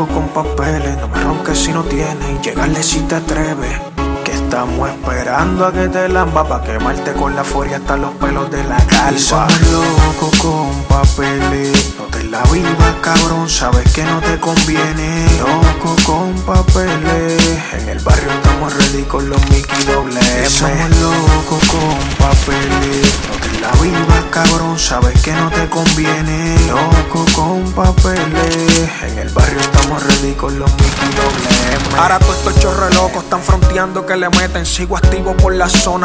loco con papeles. No me ronques si no tienes y llegarle si te atreves. Que estamos esperando a que te lamba pa' quemarte con la furia hasta los pelos de la calva. Y somos locos con papeles. No te la vivas, cabrón, sabes que no te conviene. Loco con papeles. En el barrio estamos ready con los Mickey doble M. Y somos locos con papeles. No te la vivas, cabrón, sabes que no te conviene. Loco con papeles. En el barrio estamos ready con los Mickey doble M. Ahora todos estos chorre locos están fronteando que le meten. Sigo activo por la zona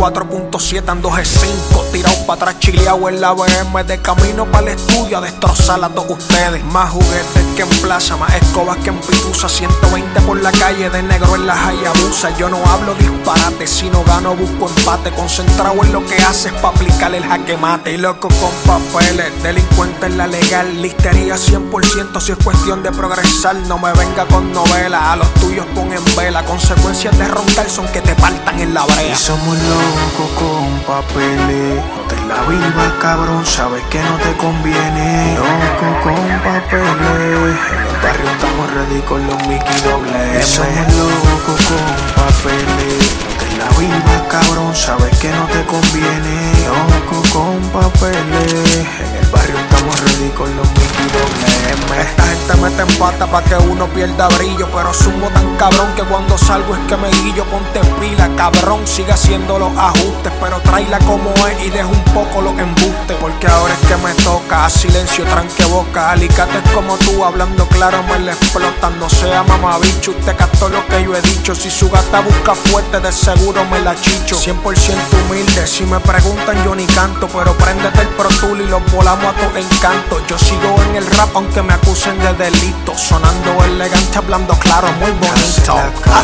24.7 ando G5. Tirado pa' atrás, chileado en la BM. De camino para el estudio a destrozar a todos ustedes. Más juguetes que en plaza, más escobas que en Pitusa. 120 por la calle, de negro en la Hayabusa. Yo no hablo disparate, si no gano busco empate. Concentrado en lo que haces pa' aplicar el jaque mate. Y loco con papeles, delincuente en la legal. Listería 100% si es cuestión de progresar. No me venga con novela, a los tuyos pon en vela. Consecuencias de roncar son que te partan en la brea. Y somos locos con papeles. No te la vivas, cabrón, sabes que no te conviene. Loco con papeles. En el barrio estamos ready con los Mickey doble M. Y somos locos con papeles. No te la vivas, cabrón, sabes que no te conviene. Loco con papeles. En el barrio estamos ready con los Mickey doble M. Esta gente mete en pata pa' que uno pierda brillo, pero sumo tan cabrón que cuando salgo es que me guillo. Ponte pila, cabrón, sigue haciendo los ajustes, pero tráela como es y deja un poco los embustes. Porque ahora es que me toca, a silencio tranque boca. Alicates como tú, hablando claro me le explotan. No sea mamabicho, usted captó lo que yo he dicho. Si su gata busca fuerte, de seguro me la chicho. 100% humilde, si me preguntan yo ni canto, pero préndete el Pro Tool y los volamos a tu encanto. Yo sigo en el rap aunque me acusen de delito, sonando elegante, hablando claro, muy bonito.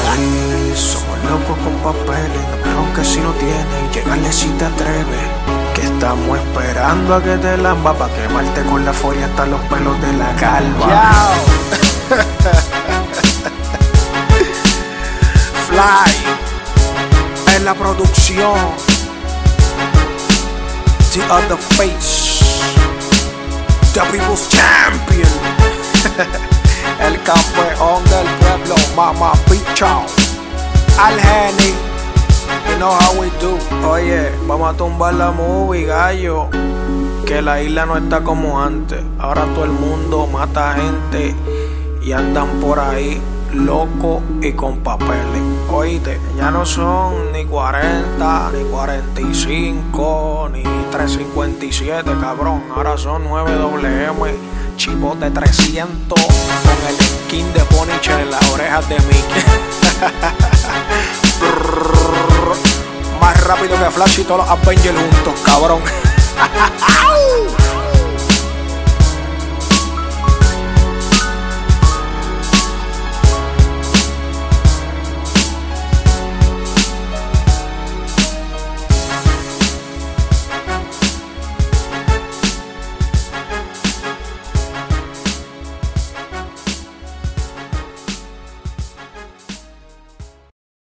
Somos locos con papeles, no me ronques si no tienes y llegarle si te atreves. Que estamos esperando a que te lamba pa' quemarte con la furia hasta los pelos de la calva. Fly en la producción, The Other Face, The People's Champion. El campeón del pueblo, Mama Picha, Al Geni, you know how we do. Oye, vamos a tumbar la movie, gallo, que la isla no está como antes. Ahora todo el mundo mata gente y andan por ahí locos y con papeles. Oíste, ya no son ni 40, ni 45, ni 357, cabrón. Ahora son 9WM, chipote 300, con el skin de Punisher en las orejas de Mickey. Más rápido que Flash y todos los Avengers juntos, cabrón.